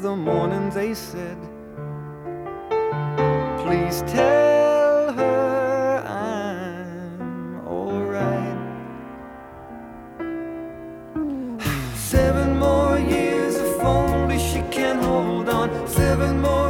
the morning they said, please tell her I'm alright. 7 more years if only she can hold on. 7 more